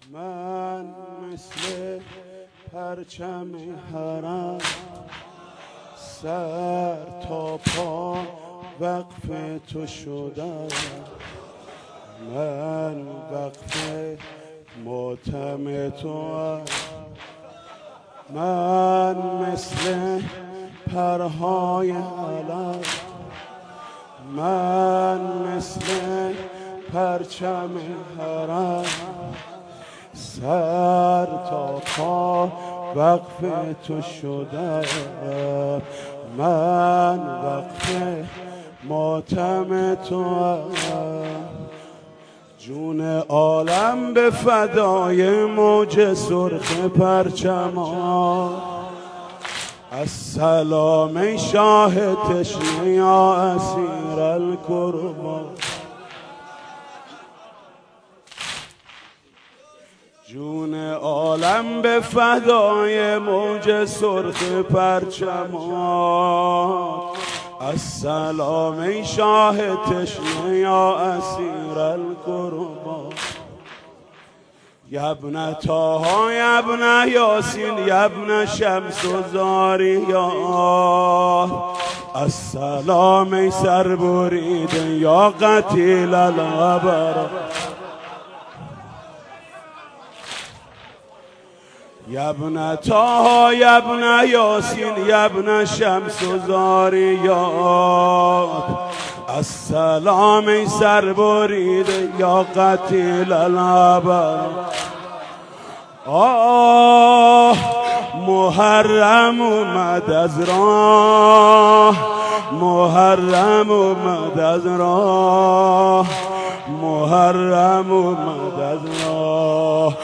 من مثل پرچم حرم سر تا پا وقف تو شدم. من وقف ماتم توام. من مثل پرهای علم، من مثل پرچم حرم سر تا پا وقف تو شدم. من وقف ماتم توام. جون عالم به فدای موج سرخ پرچمان. السلام ای شاه تشنه یا اسیر القربان. جون عالم به فدای موج سرخ پرچمان. السلام ای شاه تشنه یا اسیر القربان. یبن طه یبن یاسین یبن شمس و زاریات. السلام ای سر بریده یا قتیل الابرار. یبن طه یبن یاسین یبن شمس و زاریات. السلام ای سر بریده یا قتیل الابرار. آه محرم اومد از راه، محرم اومد از راه، محرم اومد از راه.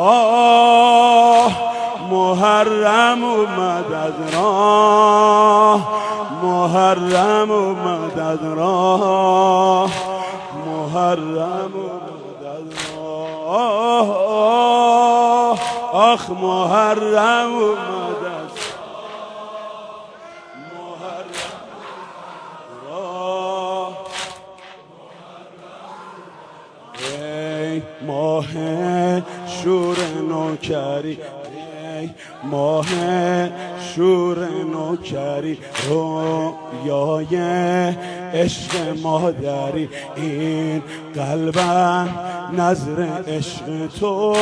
آه محرم اومد از راه، محرم اومد از راه، محرم اومد از راه. آخ محرم اومد از راه. ای ماه شور نوکری، ای ماه شور نوکری، رویای عشق مادری. این قلبم نظر عشق تو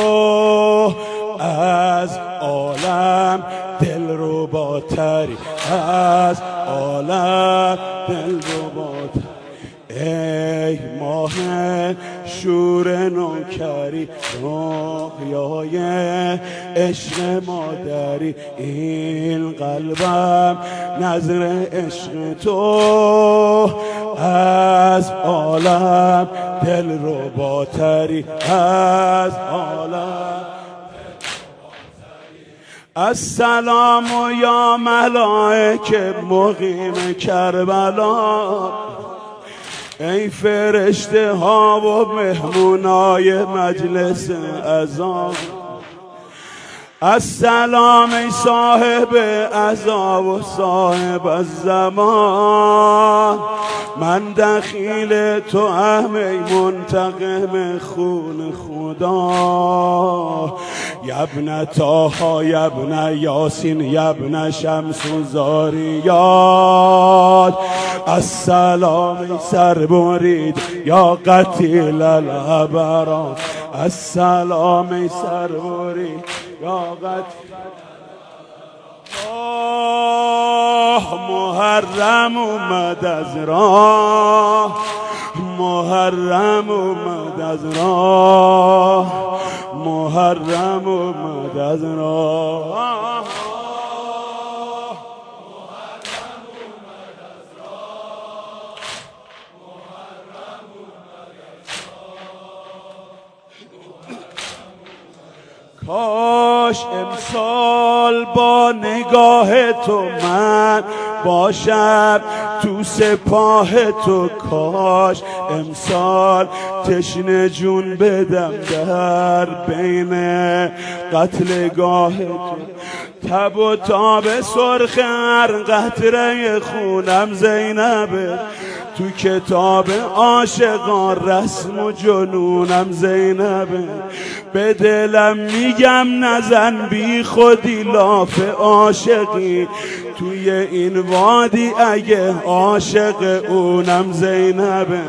از عالم دلرباتری، از عالم دلرباتری. ای ماه شور نوکری، رویای عشق مادری. این قلبم نظر عشق تو از عالم دلرباتری، از عالم. السلام یا ملائکه مقیم کربلا. ای فرشته ها و مهمونای مجلس عزا. السلام ای صاحب عزا و صاحب الزمان. من دخیل تو هم ای منتقم خون خدا. یبن طه یبن یاسین یبن شمس و زاریات. السلام ای سر برید یا قتیل الابرار. السلام ای سر برید یا قتیل. آه محرم اومد از راه، محرم اومد از راه، محرم اومد از راه. کاش امسال با نگاه تو من باشم تو سپاه تو. کاش امسال تشنه جون بدم در بین قتلگاه تو. تب و تاب سرخ هر قطره خونم زینبه. تو کتاب عاشقان رسم و جنونم زینبه. به دلم میگم نزن بی خودی لاف عاشقی، توی این وادی اگه عاشق اونم زینبه.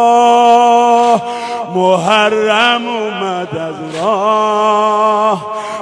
محرم اومد از راه،